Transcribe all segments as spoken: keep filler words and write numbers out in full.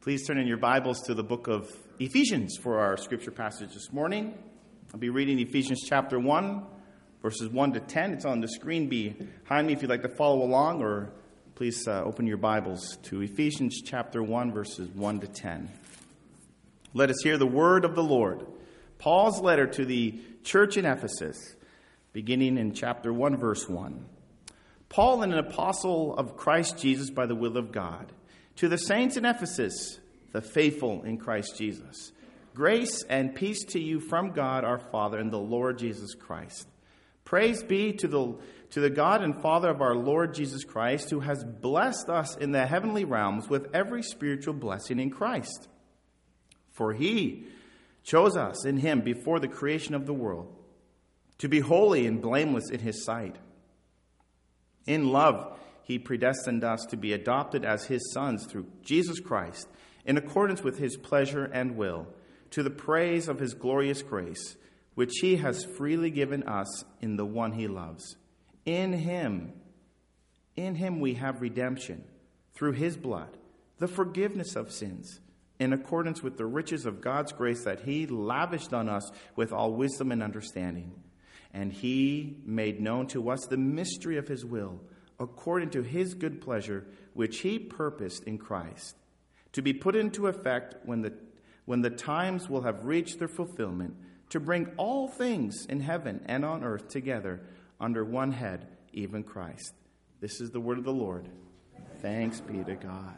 Please turn in your Bibles to the book of Ephesians for our scripture passage this morning. I'll be reading Ephesians chapter one, verses one to ten. It's on the screen behind me if you'd like to follow along, or please uh, open your Bibles to Ephesians chapter one, verses one to ten. Let us hear the word of the Lord. Paul's letter to the church in Ephesus, beginning in chapter one, verse one. Paul, an apostle of Christ Jesus by the will of God, to the saints in Ephesus, the faithful in Christ Jesus, grace and peace to you from God our Father and the Lord Jesus Christ. Praise be to the, to the God and Father of our Lord Jesus Christ, who has blessed us in the heavenly realms with every spiritual blessing in Christ. For he chose us in him before the creation of the world, to be holy and blameless in his sight. In love, he predestined us to be adopted as his sons through Jesus Christ, in accordance with his pleasure and will, to the praise of his glorious grace, which he has freely given us in the one he loves. In him, in him we have redemption, through his blood, the forgiveness of sins, in accordance with the riches of God's grace that he lavished on us with all wisdom and understanding. And he made known to us the mystery of his will, according to his good pleasure, which he purposed in Christ, to be put into effect when the when the times will have reached their fulfillment, to bring all things in heaven and on earth together under one head, even Christ. This is the word of the Lord. Thanks be to God.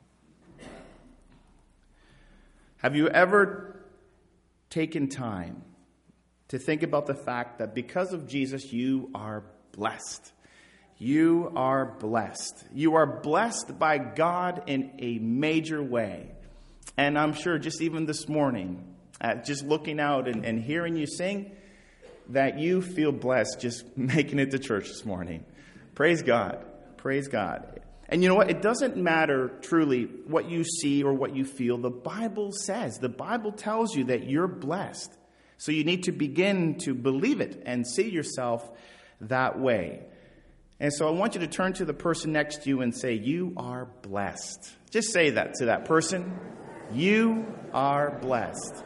Have you ever taken time to think about the fact that because of Jesus, you are blessed? You are blessed. You are blessed by God in a major way. And I'm sure just even this morning, uh, just looking out and, and hearing you sing, that you feel blessed just making it to church this morning. Praise God. Praise God. And you know what? It doesn't matter truly what you see or what you feel. The Bible says, the Bible tells you that you're blessed. So you need to begin to believe it and see yourself that way. And so I want you to turn to the person next to you and say, you are blessed. Just say that to that person. You are blessed.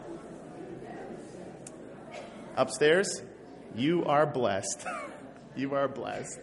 Upstairs, you are blessed. You are blessed.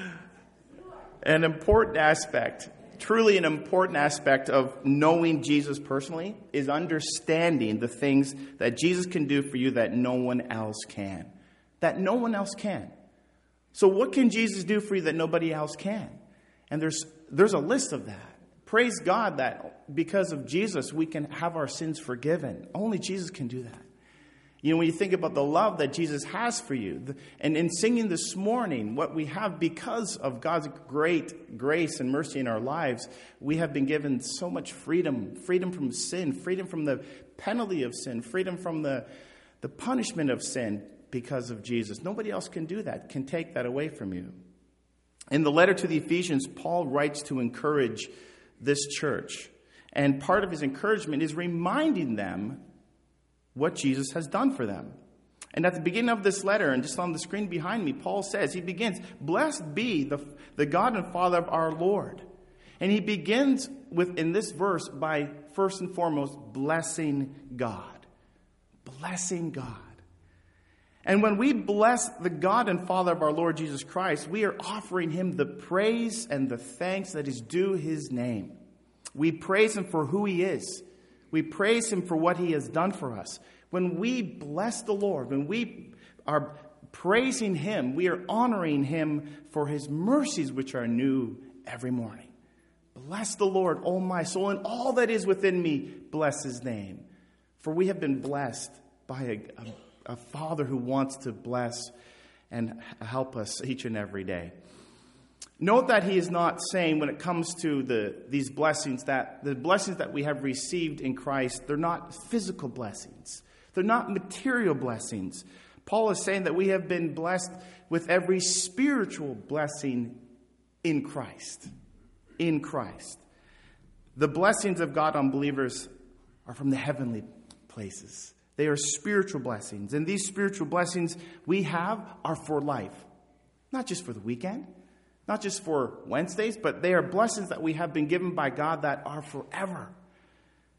An important aspect, truly an important aspect of knowing Jesus personally is understanding the things that Jesus can do for you that no one else can. That no one else can. So what can Jesus do for you that nobody else can? And there's there's a list of that. Praise God that because of Jesus, we can have our sins forgiven. Only Jesus can do that. You know, when you think about the love that Jesus has for you, and in singing this morning, what we have because of God's great grace and mercy in our lives, we have been given so much freedom, freedom from sin, freedom from the penalty of sin, freedom from the, the punishment of sin because of Jesus. Nobody else can do that, can take that away from you. In the letter to the Ephesians, Paul writes to encourage this church. And part of his encouragement is reminding them what Jesus has done for them. And at the beginning of this letter, and just on the screen behind me, Paul says, he begins, blessed be the, the God and Father of our Lord. And he begins with, in this verse, by first and foremost, blessing God. Blessing God. And when we bless the God and Father of our Lord Jesus Christ, we are offering him the praise and the thanks that is due his name. We praise him for who he is. We praise him for what he has done for us. When we bless the Lord, when we are praising him, we are honoring him for his mercies, which are new every morning. Bless the Lord, O my soul, and all that is within me, bless his name. For we have been blessed by a, a A Father who wants to bless and help us each and every day. Note that he is not saying when it comes to the these blessings that the blessings that we have received in Christ, they're not physical blessings. They're not material blessings. Paul is saying that we have been blessed with every spiritual blessing in Christ. In Christ. The blessings of God on believers are from the heavenly places. They are spiritual blessings. And these spiritual blessings we have are for life. Not just for the weekend. Not just for Wednesdays. But they are blessings that we have been given by God that are forever.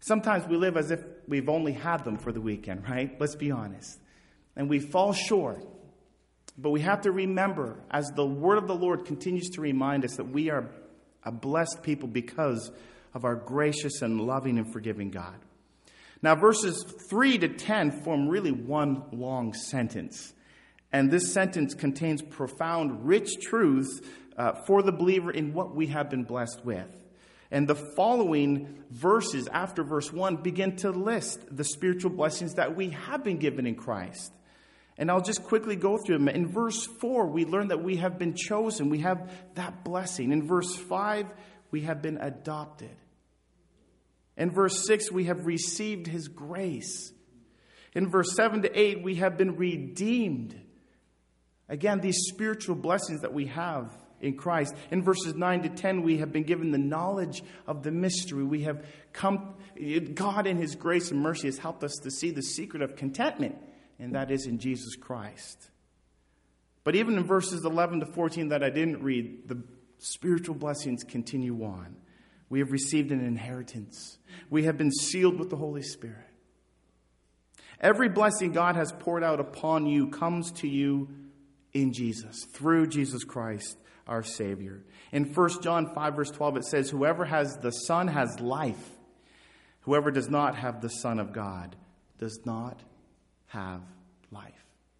Sometimes we live as if we've only had them for the weekend, right? Let's be honest. And we fall short. But we have to remember, as the word of the Lord continues to remind us, that we are a blessed people because of our gracious and loving and forgiving God. Now, verses three to ten form really one long sentence. And this sentence contains profound, rich truths uh, for the believer in what we have been blessed with. And the following verses after verse one begin to list the spiritual blessings that we have been given in Christ. And I'll just quickly go through them. In verse four, we learn that we have been chosen. We have that blessing. In verse five, we have been adopted. In verse six, we have received his grace. In verse seven to eight, we have been redeemed. Again, these spiritual blessings that we have in Christ. In verses nine to ten, we have been given the knowledge of the mystery. We have come, God in his grace and mercy has helped us to see the secret of contentment, and that is in Jesus Christ. But even in verses eleven to fourteen that I didn't read, the spiritual blessings continue on. We have received an inheritance. We have been sealed with the Holy Spirit. Every blessing God has poured out upon you comes to you in Jesus, through Jesus Christ, our Savior. In First John five, verse twelve, it says, whoever has the Son has life. Whoever does not have the Son of God does not have life.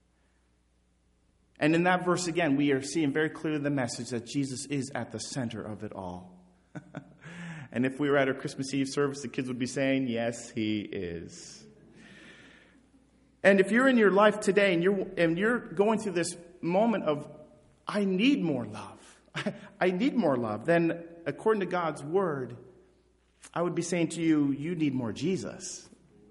And in that verse again, we are seeing very clearly the message that Jesus is at the center of it all. And if we were at our Christmas Eve service, the kids would be saying, yes, he is. And if you're in your life today and you're, and you're going through this moment of, I need more love. I need more love. Then, according to God's word, I would be saying to you, you need more Jesus.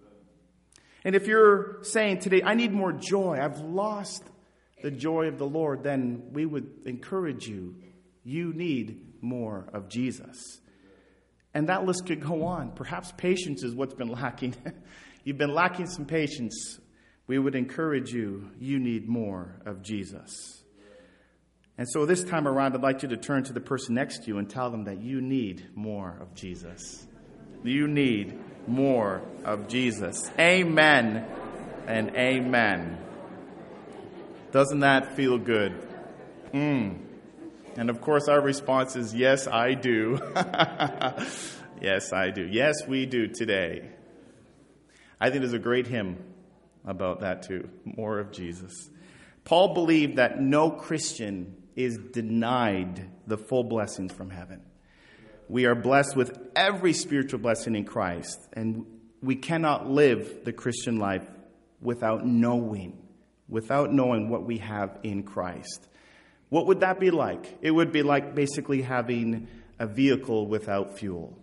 And if you're saying today, I need more joy, I've lost the joy of the Lord, then we would encourage you, you need more of Jesus. And that list could go on. Perhaps patience is what's been lacking. You've been lacking some patience. We would encourage you, you need more of Jesus. And so this time around, I'd like you to turn to the person next to you and tell them that you need more of Jesus. You need more of Jesus. Amen and amen. Doesn't that feel good? Mm. And of course, our response is, yes, I do. Yes, I do. Yes, we do today. I think there's a great hymn about that too. More of Jesus. Paul believed that no Christian is denied the full blessings from heaven. We are blessed with every spiritual blessing in Christ, and we cannot live the Christian life without knowing, without knowing what we have in Christ. What would that be like? It would be like basically having a vehicle without fuel.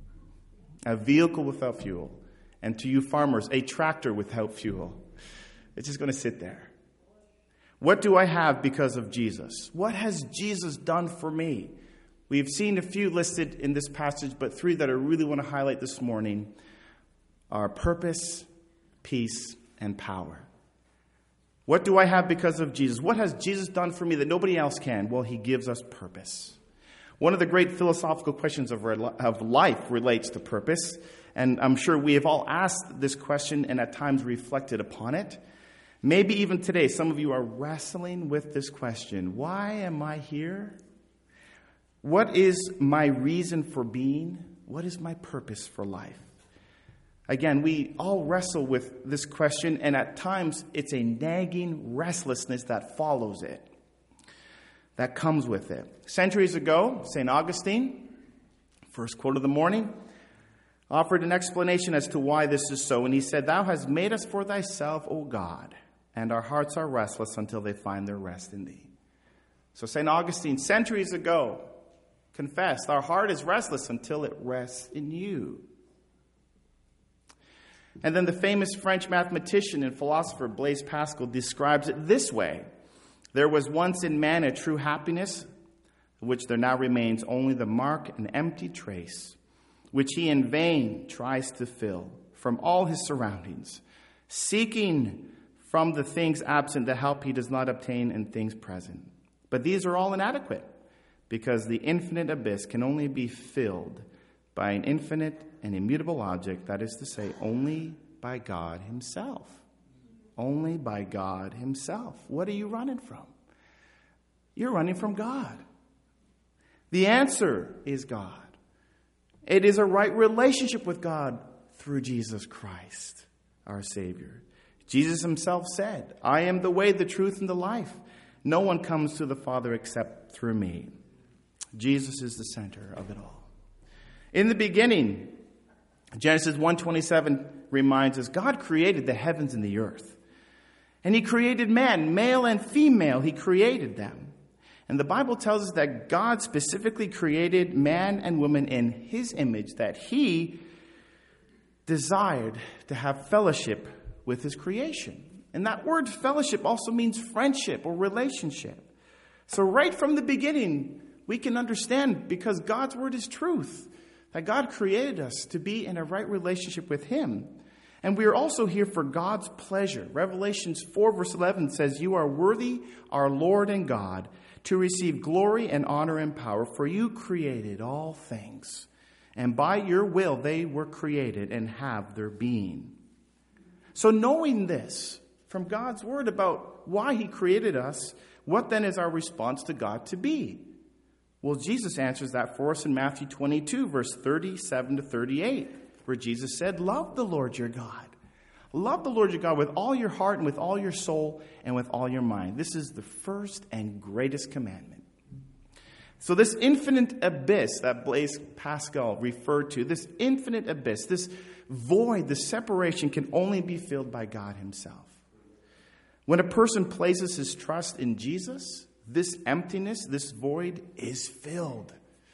A vehicle without fuel. And to you farmers, a tractor without fuel. It's just going to sit there. What do I have because of Jesus? What has Jesus done for me? We've seen a few listed in this passage, but three that I really want to highlight this morning are purpose, peace, and power. What do I have because of Jesus? What has Jesus done for me that nobody else can? Well, he gives us purpose. One of the great philosophical questions of, of life relates to purpose. And I'm sure we have all asked this question and at times reflected upon it. Maybe even today, some of you are wrestling with this question. Why am I here? What is my reason for being? What is my purpose for life? Again, we all wrestle with this question, and at times it's a nagging restlessness that follows it, that comes with it. Centuries ago, Saint Augustine, first quote of the morning, offered an explanation as to why this is so, and he said, "Thou hast made us for thyself, O God, and our hearts are restless until they find their rest in thee." So Saint Augustine, centuries ago, confessed, our heart is restless until it rests in you. And then the famous French mathematician and philosopher Blaise Pascal describes it this way: "There was once in man a true happiness, which there now remains only the mark and empty trace, which he in vain tries to fill from all his surroundings, seeking from the things absent the help he does not obtain in things present. But these are all inadequate, because the infinite abyss can only be filled by an infinite and immutable object, that is to say, only by God himself. Only by God himself. What are you running from? You're running from God. The answer is God. It is a right relationship with God through Jesus Christ, our Savior. Jesus himself said, I am the way, the truth, and the life. No one comes to the Father except through me. Jesus is the center of it all. In the beginning, Genesis one twenty-seven reminds us, God created the heavens and the earth. And he created man, male and female, he created them. And the Bible tells us that God specifically created man and woman in his image, that he desired to have fellowship with his creation. And that word fellowship also means friendship or relationship. So right from the beginning, we can understand, because God's word is truth, that God created us to be in a right relationship with him. And we are also here for God's pleasure. Revelations four verse eleven says, you are worthy, our Lord and God, to receive glory and honor and power, for you created all things. And by your will they were created and have their being. So knowing this from God's word about why he created us, what then is our response to God to be? Well, Jesus answers that for us in Matthew twenty-two, verse thirty-seven to thirty-eight, where Jesus said, love the Lord your God. Love the Lord your God with all your heart and with all your soul and with all your mind. This is the first and greatest commandment. So this infinite abyss that Blaise Pascal referred to, this infinite abyss, this void, the separation, can only be filled by God himself. When a person places his trust in Jesus, this emptiness, this void is filled,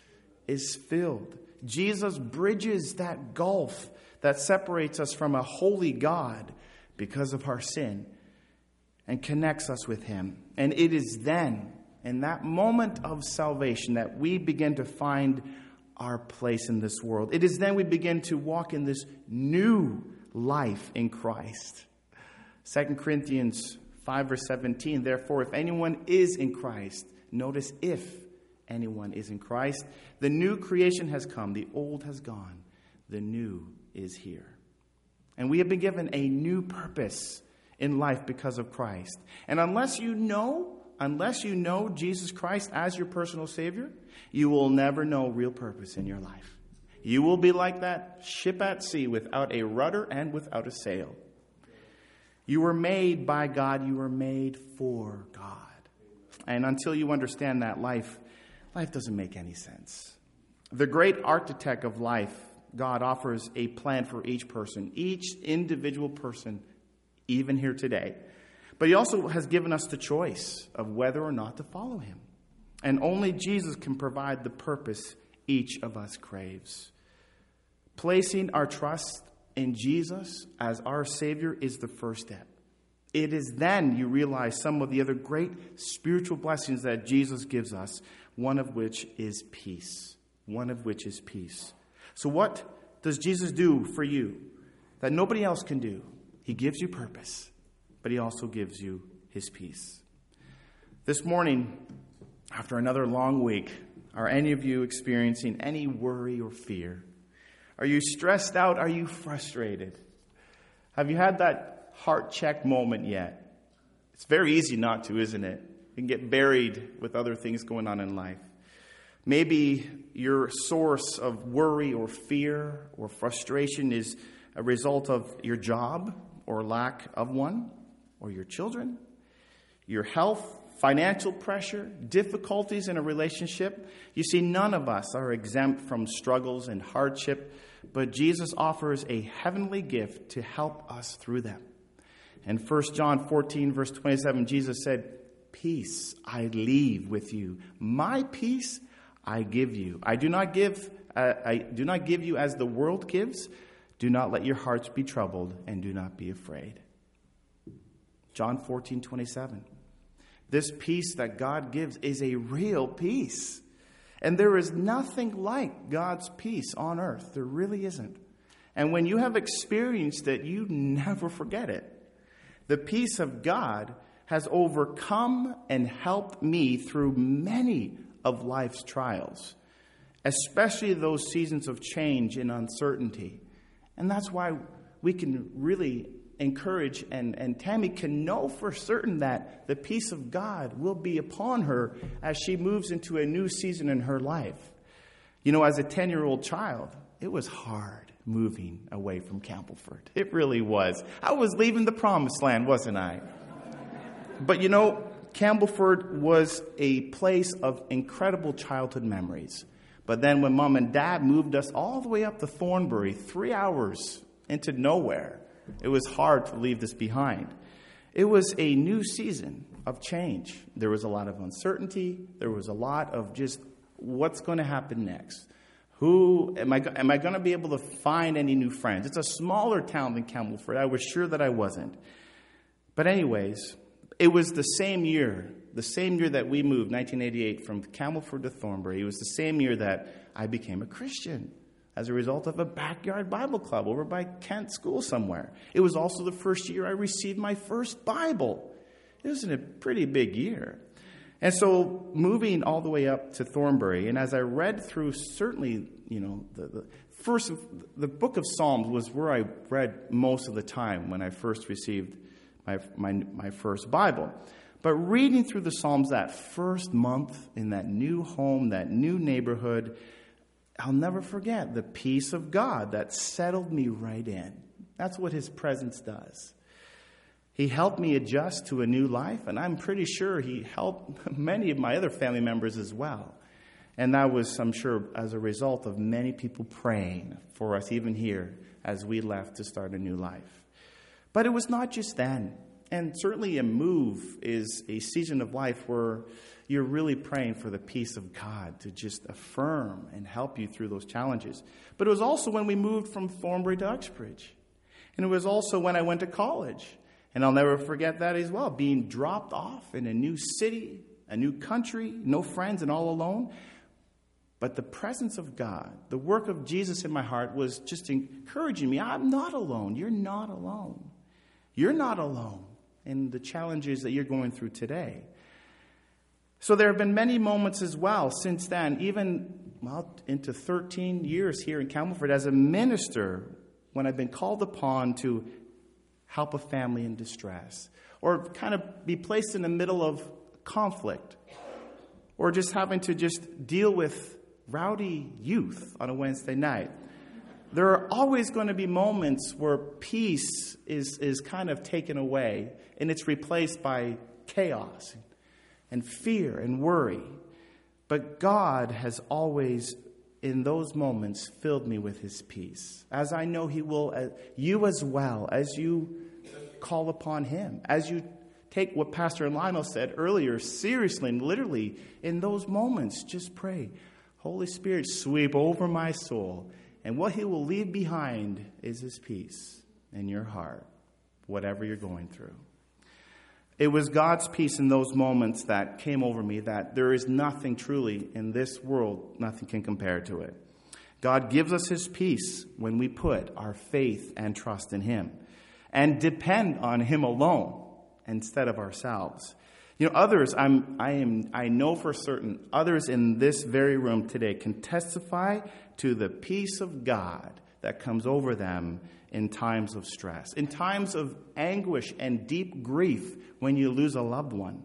is filled. Jesus bridges that gulf that separates us from a holy God because of our sin and connects us with him. And it is then, in that moment of salvation, that we begin to find our place in this world. It is then we begin to walk in this new life in Christ. Second Corinthians five verse seventeen, therefore, if anyone is in Christ, notice if anyone is in Christ, the new creation has come, the old has gone, the new is here. And we have been given a new purpose in life because of Christ. And unless you know, unless you know Jesus Christ as your personal Savior, you will never know real purpose in your life. You will be like that ship at sea without a rudder and without a sail. You were made by God. You were made for God. And until you understand that, life, life doesn't make any sense. The great architect of life, God, offers a plan for each person, each individual person, even here today. But he also has given us the choice of whether or not to follow him. And only Jesus can provide the purpose each of us craves. Placing our trust in Jesus as our Savior is the first step. It is then you realize some of the other great spiritual blessings that Jesus gives us, one of which is peace. One of which is peace. So what does Jesus do for you that nobody else can do? He gives you purpose, but he also gives you his peace. This morning, after another long week, are any of you experiencing any worry or fear? Are you stressed out? Are you frustrated? Have you had that heart check moment yet? It's very easy not to, isn't it? You can get buried with other things going on in life. Maybe your source of worry or fear or frustration is a result of your job or lack of one, or your children, your health, financial pressure, difficulties in a relationship. You see, none of us are exempt from struggles and hardship, but Jesus offers a heavenly gift to help us through them. In First John fourteen, verse twenty-seven, Jesus said, peace I leave with you. My peace I give you. I do not give, uh, I do not give you as the world gives. Do not let your hearts be troubled, and do not be afraid. John fourteen, twenty-seven. This peace that God gives is a real peace. And there is nothing like God's peace on earth. There really isn't. And when you have experienced it, you never forget it. The peace of God has overcome and helped me through many of life's trials. especially those seasons of change and uncertainty. And that's why we can really encourage, and, and Tammy can know for certain that the peace of God will be upon her as she moves into a new season in her life. You know, as a ten-year-old child, it was hard moving away from Campbellford. It really was. I was leaving the promised land, wasn't I? But you know, Campbellford was a place of incredible childhood memories. But then when Mom and Dad moved us all the way up to Thornbury, three hours into nowhere, it was hard to leave this behind. It was a new season of change. There was a lot of uncertainty. There was a lot of just what's going to happen next. Who am I, am I going to be able to find any new friends? It's a smaller town than Campbellford. I was sure that I wasn't. But anyways, it was the same year, the same year that we moved, nineteen eighty-eight, from Campbellford to Thornbury. It was the same year that I became a Christian as a result of a backyard Bible club over by Kent School somewhere. It was also the first year I received my first Bible. It was a pretty big year. And so moving all the way up to Thornbury, and as I read through, certainly, you know, the, the first, the book of Psalms was where I read most of the time when I first received my my, my first Bible. But reading through the Psalms that first month in that new home, that new neighborhood, I'll never forget the peace of God that settled me right in. That's what his presence does. He helped me adjust to a new life, and I'm pretty sure he helped many of my other family members as well. And that was, I'm sure, as a result of many people praying for us, even here, as we left to start a new life. But it was not just then. And certainly a move is a season of life where you're really praying for the peace of God to just affirm and help you through those challenges. But it was also when we moved from Thornbury to Uxbridge. And it was also when I went to college. And I'll never forget that as well, being dropped off in a new city, a new country, no friends and all alone. But the presence of God, the work of Jesus in my heart was just encouraging me. I'm not alone. You're not alone. You're not alone in the challenges that you're going through today. So there have been many moments as well since then, even well into thirteen years here in Campbellford as a minister, when I've been called upon to help a family in distress, or kind of be placed in the middle of conflict, or just having to just deal with rowdy youth on a Wednesday night. There are always going to be moments where peace is, is kind of taken away, and it's replaced by chaos and fear and worry. But God has always, in those moments, filled me with his peace, as I know he will, uh, you as well, as you call upon him, as you take what Pastor Lionel said earlier seriously and literally. In those moments, just pray, Holy Spirit, sweep over my soul. And what he will leave behind is his peace in your heart, whatever you're going through. It was God's peace in those moments that came over me, that there is nothing truly in this world, nothing can compare to it. God gives us his peace when we put our faith and trust in him and depend on him alone instead of ourselves. You know, others, I'm, I am, I know for certain, others in this very room today can testify to the peace of God that comes over them in times of stress, in times of anguish and deep grief when you lose a loved one,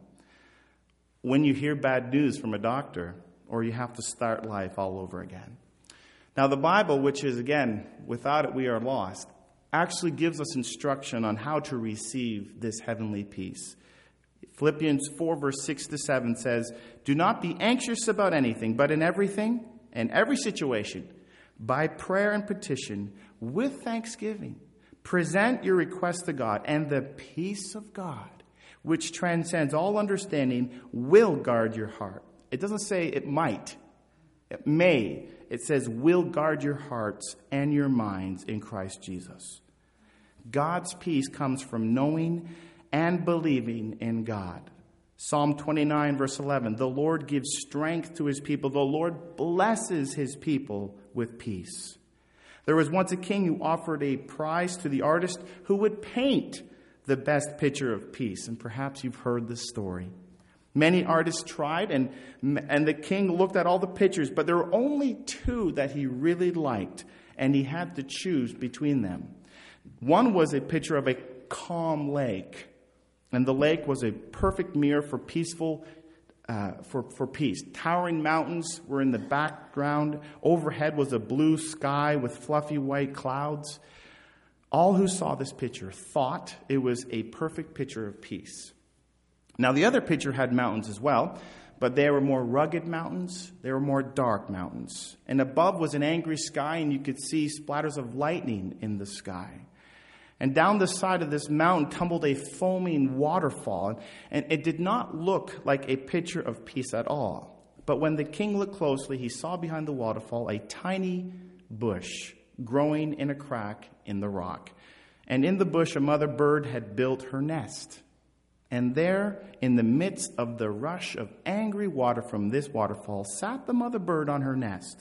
when you hear bad news from a doctor, or you have to start life all over again. Now, the Bible, which is, again, without it we are lost, actually gives us instruction on how to receive this heavenly peace. Philippians four, verse six to seven says, "Do not be anxious about anything, but in everything, in every situation, by prayer and petition, with thanksgiving, present your requests to God, and the peace of God, which transcends all understanding, will guard your heart." It doesn't say it might, it may. It says will guard your hearts and your minds in Christ Jesus. God's peace comes from knowing and believing in God. Psalm twenty-nine, verse eleven, "The Lord gives strength to his people. The Lord blesses his people with peace." There was once a king who offered a prize to the artist who would paint the best picture of peace. And perhaps you've heard this story. Many artists tried, and, and the king looked at all the pictures, but there were only two that he really liked, and he had to choose between them. One was a picture of a calm lake, and the lake was a perfect mirror for peaceful Uh, for, for peace. Towering mountains were in the background. Overhead was a blue sky with fluffy white clouds. All who saw this picture thought it was a perfect picture of peace. Now, the other picture had mountains as well, but they were more rugged mountains. They were more dark mountains. And above was an angry sky, and you could see splatters of lightning in the sky. And down the side of this mountain tumbled a foaming waterfall, and it did not look like a picture of peace at all. But when the king looked closely, he saw behind the waterfall a tiny bush growing in a crack in the rock. And in the bush, a mother bird had built her nest. And there, in the midst of the rush of angry water from this waterfall, sat the mother bird on her nest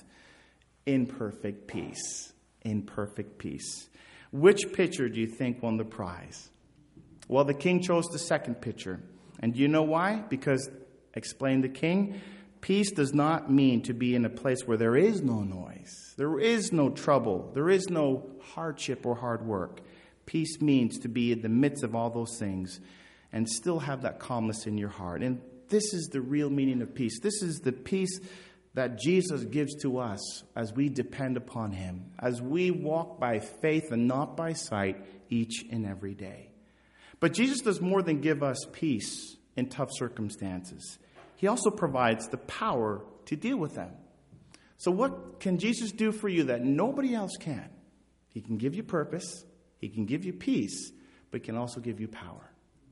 in perfect peace. In perfect peace. Which picture do you think won the prize? Well, the king chose the second picture. And do you know why? Because, explained the king, peace does not mean to be in a place where there is no noise. There is no trouble. There is no hardship or hard work. Peace means to be in the midst of all those things and still have that calmness in your heart. And this is the real meaning of peace. This is the peace that Jesus gives to us as we depend upon him, as we walk by faith and not by sight each and every day. But Jesus does more than give us peace in tough circumstances. He also provides the power to deal with them. So what can Jesus do for you that nobody else can? He can give you purpose, he can give you peace, but he can also give you power.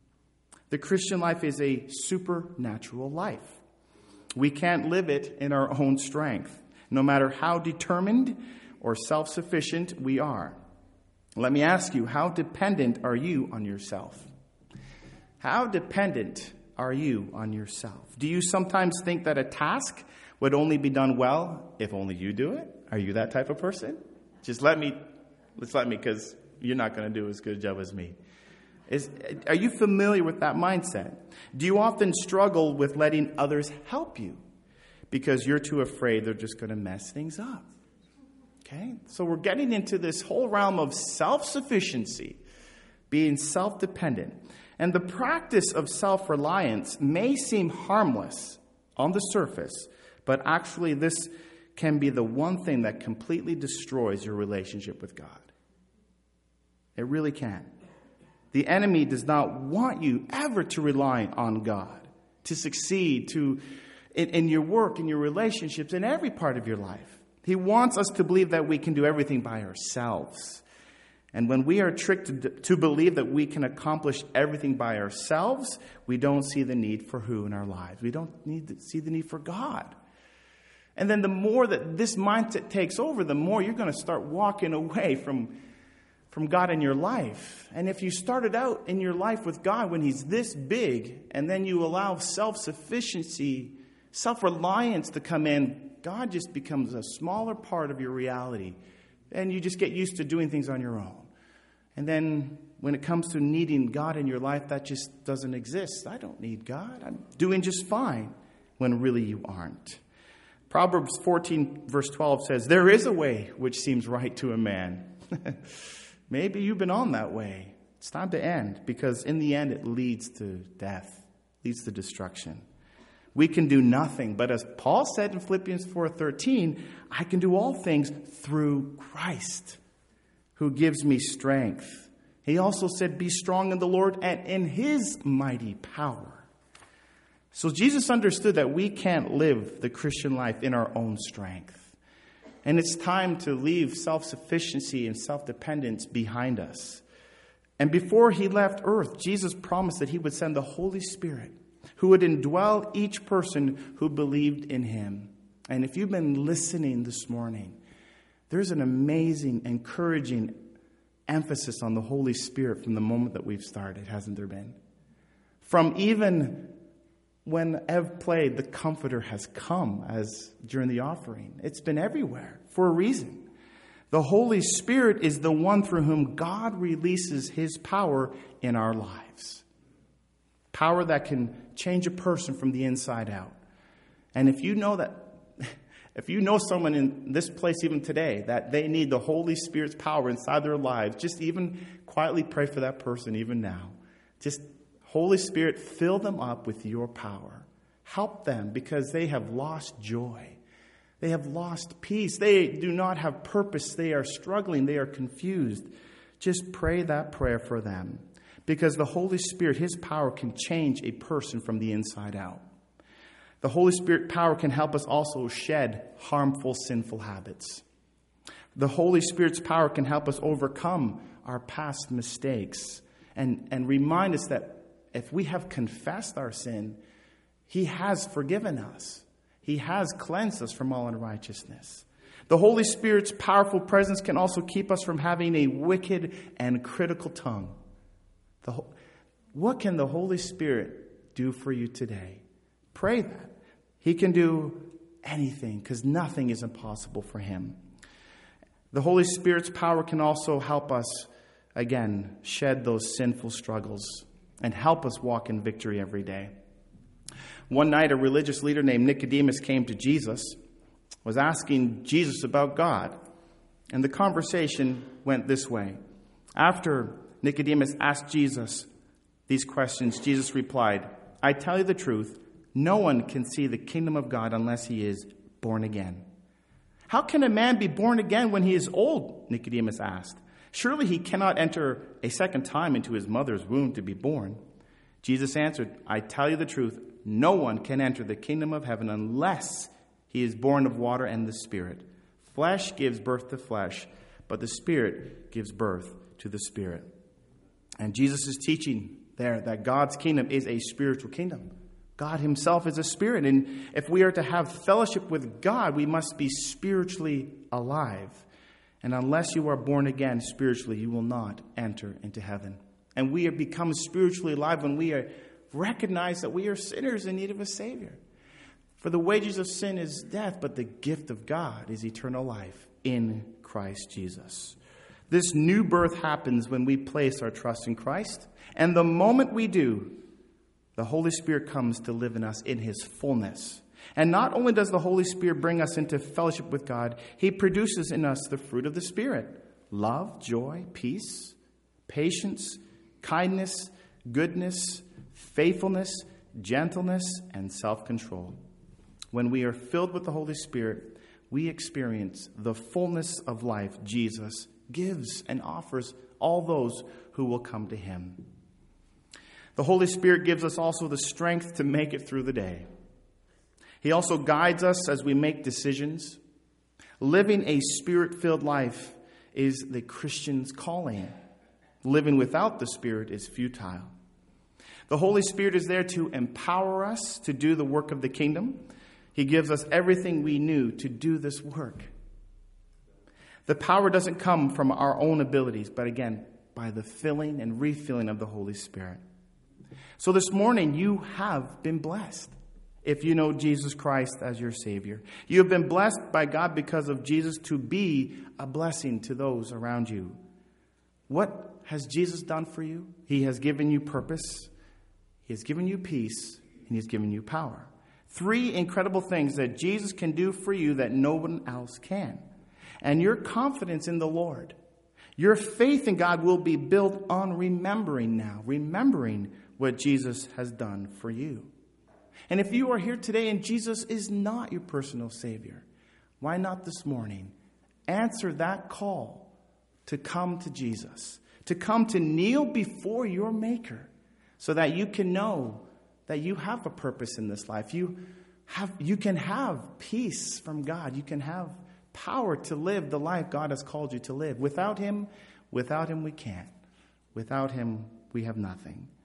The Christian life is a supernatural life. We can't live it in our own strength, no matter how determined or self-sufficient we are. Let me ask you, how dependent are you on yourself? How dependent are you on yourself? Do you sometimes think that a task would only be done well if only you do it? Are you that type of person? Just let me, let's let me, because you're not going to do as good a job as me. Is, are you familiar with that mindset? Do you often struggle with letting others help you because you're too afraid they're just going to mess things up? Okay, so we're getting into this whole realm of self-sufficiency, being self-dependent. And the practice of self-reliance may seem harmless on the surface, but actually this can be the one thing that completely destroys your relationship with God. It really can. The enemy does not want you ever to rely on God, to succeed, to in, in your work, in your relationships, in every part of your life. He wants us to believe that we can do everything by ourselves. And when we are tricked to, to believe that we can accomplish everything by ourselves, we don't see the need for who in our lives. We don't need to see the need for God. And then the more that this mindset takes over, the more you're going to start walking away from from God in your life. And if you started out in your life with God when he's this big, and then you allow self-sufficiency, self-reliance to come in, God just becomes a smaller part of your reality. And you just get used to doing things on your own. And then when it comes to needing God in your life, that just doesn't exist. I don't need God. I'm doing just fine, when really you aren't. Proverbs fourteen verse twelve says, "There is a way which seems right to a man." Maybe you've been on that way. It's time to end, because in the end it leads to death, leads to destruction. We can do nothing, but as Paul said in Philippians four thirteen, I can do all things through Christ, who gives me strength. He also said, be strong in the Lord and in his mighty power. So Jesus understood that we can't live the Christian life in our own strength. And it's time to leave self-sufficiency and self-dependence behind us. And before he left earth, Jesus promised that he would send the Holy Spirit, who would indwell each person who believed in him. And if you've been listening this morning, there's an amazing, encouraging emphasis on the Holy Spirit from the moment that we've started, hasn't there been? From even when Ev played, the Comforter has come as during the offering. It's been everywhere for a reason. The Holy Spirit is the one through whom God releases his power in our lives. Power that can change a person from the inside out. And if you know that, if you know someone in this place even today, that they need the Holy Spirit's power inside their lives, just even quietly pray for that person even now. Just, Holy Spirit, fill them up with your power. Help them because they have lost joy. They have lost peace. They do not have purpose. They are struggling. They are confused. Just pray that prayer for them. Because the Holy Spirit, His power can change a person from the inside out. The Holy Spirit power can help us also shed harmful, sinful habits. The Holy Spirit's power can help us overcome our past mistakes and, and remind us that if we have confessed our sin, He has forgiven us. He has cleansed us from all unrighteousness. The Holy Spirit's powerful presence can also keep us from having a wicked and critical tongue. The, what can the Holy Spirit do for you today? Pray that. He can do anything because nothing is impossible for Him. The Holy Spirit's power can also help us, again, shed those sinful struggles and help us walk in victory every day. One night, a religious leader named Nicodemus came to Jesus, was asking Jesus about God. And the conversation went this way. After Nicodemus asked Jesus these questions, Jesus replied, "I tell you the truth, no one can see the kingdom of God unless he is born again." "How can a man be born again when he is old?" Nicodemus asked. "Surely he cannot enter a second time into his mother's womb to be born." Jesus answered, "I tell you the truth, no one can enter the kingdom of heaven unless he is born of water and the Spirit. Flesh gives birth to flesh, but the Spirit gives birth to the Spirit." And Jesus is teaching there that God's kingdom is a spiritual kingdom. God Himself is a spirit, and if we are to have fellowship with God, we must be spiritually alive. And unless you are born again spiritually, you will not enter into heaven. And we have become spiritually alive when we are recognize that we are sinners in need of a Savior. For the wages of sin is death, but the gift of God is eternal life in Christ Jesus. This new birth happens when we place our trust in Christ, and the moment we do, the Holy Spirit comes to live in us in His fullness. And not only does the Holy Spirit bring us into fellowship with God, He produces in us the fruit of the Spirit: love, joy, peace, patience, kindness, goodness, faithfulness, gentleness, and self-control. When we are filled with the Holy Spirit, we experience the fullness of life Jesus gives and offers all those who will come to Him. The Holy Spirit gives us also the strength to make it through the day. He also guides us as we make decisions. Living a Spirit-filled life is the Christian's calling. Living without the Spirit is futile. The Holy Spirit is there to empower us to do the work of the kingdom. He gives us everything we need to do this work. The power doesn't come from our own abilities, but again, by the filling and refilling of the Holy Spirit. So this morning, you have been blessed if you know Jesus Christ as your Savior. You have been blessed by God because of Jesus to be a blessing to those around you. What has Jesus done for you? He has given you purpose. He has given you peace, and He has given you power. Three incredible things that Jesus can do for you that no one else can. And your confidence in the Lord, your faith in God will be built on remembering now, remembering what Jesus has done for you. And if you are here today and Jesus is not your personal Savior, why not this morning answer that call to come to Jesus, to come to kneel before your Maker, so that you can know that you have a purpose in this life. You have, you can have peace from God. You can have power to live the life God has called you to live. Without Him, without Him we can't. Without Him we have nothing.